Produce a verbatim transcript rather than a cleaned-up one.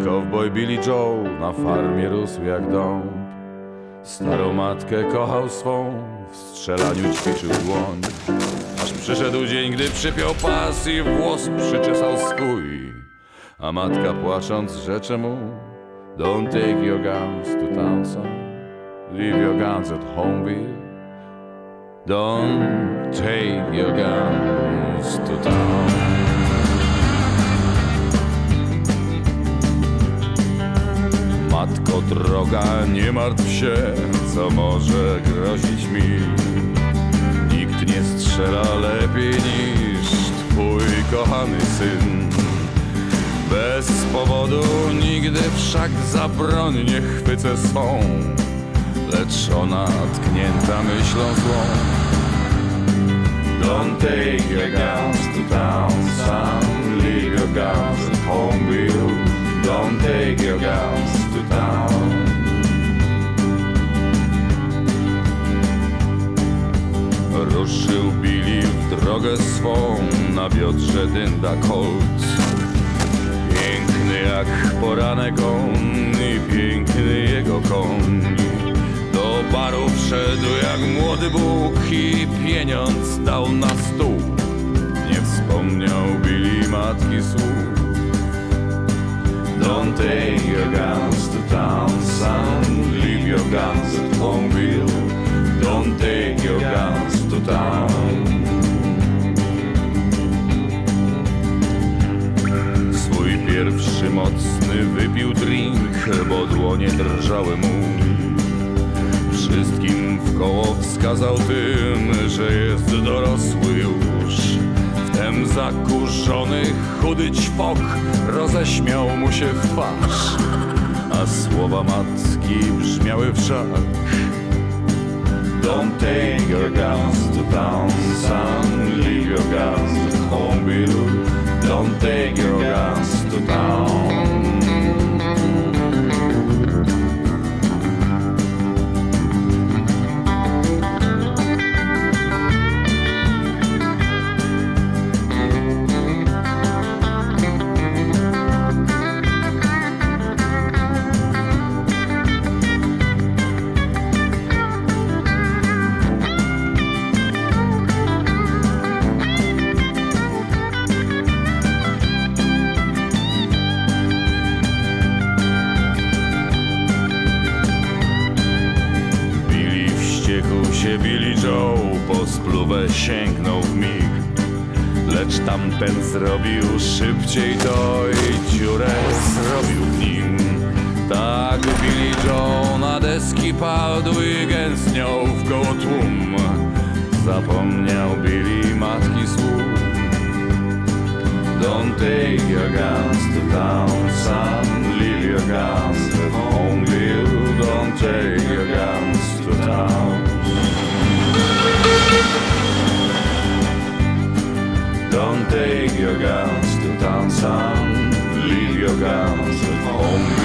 Cowboy Billy Joe na farmie rósł jak dąb. Starą matkę kochał swą, w strzelaniu ćwiczył dłoń. Aż przyszedł dzień, gdy przypiął pas i włos przyczesał swój. A matka płacząc rzecze mu: Don't take your guns to town, son. Leave your guns at home, Bill. Don't take your guns to town. Matko droga, nie martw się, co może grozić mi. Nikt nie strzela lepiej niż twój kochany syn. Bez powodu nigdy wszak za broń nie chwycę swą, lecz ona tknięta myślą złą. Don't take your guns to town, son. Leave your guns at home, Bill. Don't take your guns to town. Ruszył Billy w drogę swą, na biodrze dynda Colt. Piękny jak poranek on i piękny jego koń. Do baru wszedł jak młody Bóg i pieniądz dał na stół. Nie wspomniał Billy matki słów. Don't take your guns to town, son. Leave your guns at home, Bill. Don't take your guns to town. Swój pierwszy mocny wypił drink, bo dłonie drżały mu. Wszystkim wkoło wskazał tym, że jest dorosły już. Wtem zakurzony, chudy ćwok roześmiał mu się w twarz, a słowa matki brzmiały wszak: Don't take your guns to town, son. Leave your guns at home, Bill. Don't take your guns to town. Billy Joe po spluwę sięgnął w mig, lecz tamten zrobił szybciej to i dziurę zrobił w nim. Tak Billy Joe na deski padł i gęstniał w koło tłum. Zapomniał Billy matki słów. Don't take your guns to town, son. Leave your guns at home, Bill. Don't take your guns to town. Don't take your guns to town, son. Leave your guns at home.